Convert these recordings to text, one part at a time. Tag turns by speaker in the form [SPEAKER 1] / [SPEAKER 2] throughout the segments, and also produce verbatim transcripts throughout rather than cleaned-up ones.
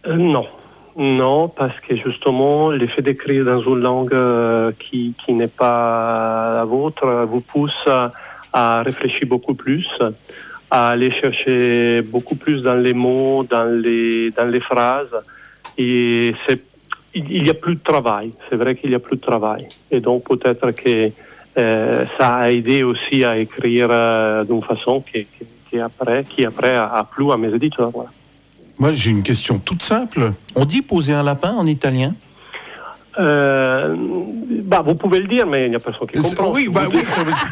[SPEAKER 1] Euh, non. Non, parce que justement, le fait d'écrire dans une langue euh, qui, qui n'est pas la vôtre vous pousse à, à réfléchir beaucoup plus, à aller chercher beaucoup plus dans les mots, dans les, dans les phrases. Et c'est, il y a plus de travail. C'est vrai qu'il y a plus de travail. Et donc, peut-être que euh, ça a aidé aussi à écrire euh, d'une façon qui, qui, qui, après, qui après a, a plu à mes éditeurs. Voilà.
[SPEAKER 2] Moi, j'ai une question toute simple. On dit poser un lapin en italien ?
[SPEAKER 1] Euh, bah, vous pouvez le dire, mais il n'y a personne qui comprend.
[SPEAKER 2] Oui, bah oui.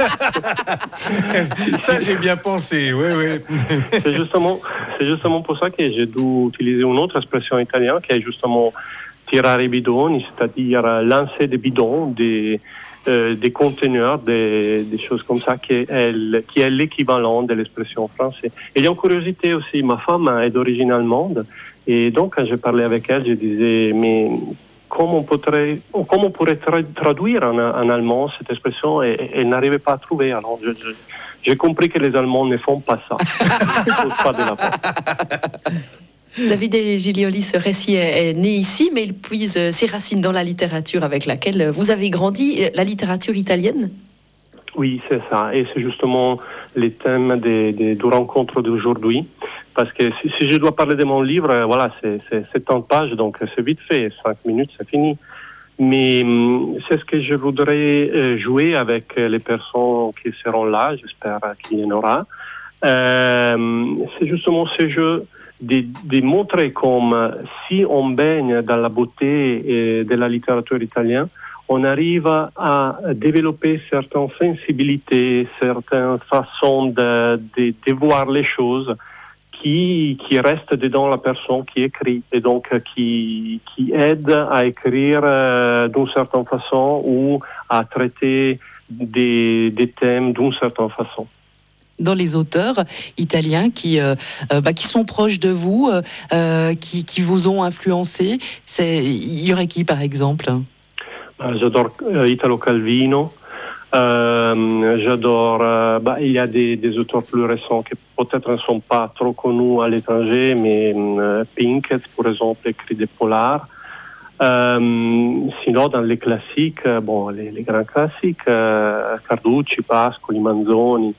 [SPEAKER 2] Ça, j'ai bien pensé. Oui, oui.
[SPEAKER 1] C'est justement, c'est justement pour ça que j'ai dû utiliser une autre expression italienne qui est justement tirare i bidoni, c'est-à-dire lancer des bidons, des, euh, des conteneurs, des, des choses comme ça, qui est, qui est l'équivalent de l'expression française. Et il y a une curiosité aussi. Ma femme est d'origine allemande, et donc quand je parlais avec elle, je disais, mais comment on pourrait, comment on pourrait tra- traduire en, en allemand cette expression, et elle n'arrivait pas à trouver. Alors je, je, j'ai compris que les Allemands ne font pas ça. Ils ne posent pas de lapin.
[SPEAKER 3] Davide Giglioli, ce récit est, est né ici, mais il puise ses racines dans la littérature avec laquelle vous avez grandi, la littérature italienne.
[SPEAKER 1] Oui, c'est ça. Et c'est justement le thème de, de, de rencontre d'aujourd'hui. Parce que si, si je dois parler de mon livre, voilà, c'est, c'est soixante pages, donc c'est vite fait. Cinq minutes, c'est fini. Mais c'est ce que je voudrais jouer avec les personnes qui seront là. J'espère qu'il y en aura. Euh, c'est justement ce jeu de, de montrer comme si on baigne dans la beauté de la littérature italienne, on arrive à développer certaines sensibilités, certaines façons de, de, de voir les choses qui, qui restent dedans la personne qui écrit et donc qui, qui aide à écrire euh, d'une certaine façon ou à traiter des, des thèmes d'une certaine façon.
[SPEAKER 3] Dans les auteurs italiens qui, euh, bah, qui sont proches de vous, euh, qui, qui vous ont influencé, c'est, il y aurait qui par exemple ?
[SPEAKER 1] J'adore euh, Italo Calvino. Euh, j'adore. Euh, bah, il y a des, des auteurs plus récents qui peut-être ne sont pas trop connus à l'étranger, mais euh, Pinkett, par exemple, écrit des polars. Euh, sinon, dans les classiques, bon, les, les grands classiques, euh, Carducci, Pascoli, Manzoni.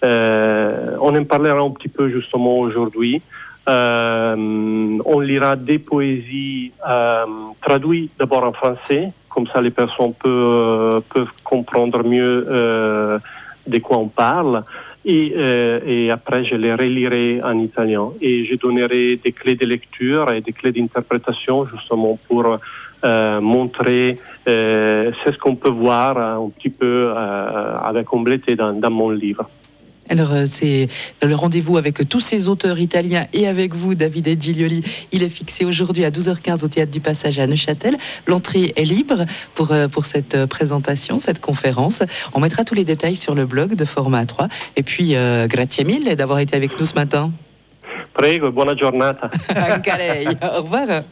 [SPEAKER 1] Euh, on en parlera un petit peu justement aujourd'hui. Euh, on lira des poésies euh, traduites d'abord en français. Comme ça, les personnes peuvent, euh, peuvent comprendre mieux euh, de quoi on parle. Et, euh, et après, je les relirai en italien. Et je donnerai des clés de lecture et des clés d'interprétation, justement, pour euh, montrer euh, c'est ce qu'on peut voir un petit peu euh, avec Ombletti dans, dans mon livre.
[SPEAKER 3] Alors, c'est le rendez-vous avec tous ces auteurs italiens et avec vous, Davide Giglioli. Il est fixé aujourd'hui à douze heures quinze au Théâtre du Passage à Neuchâtel. L'entrée est libre pour, pour cette présentation, cette conférence. On mettra tous les détails sur le blog de Format trois. Et puis, euh, grazie mille d'avoir été avec nous ce matin.
[SPEAKER 1] Prego, buona giornata.
[SPEAKER 3] Anche lei. Au revoir.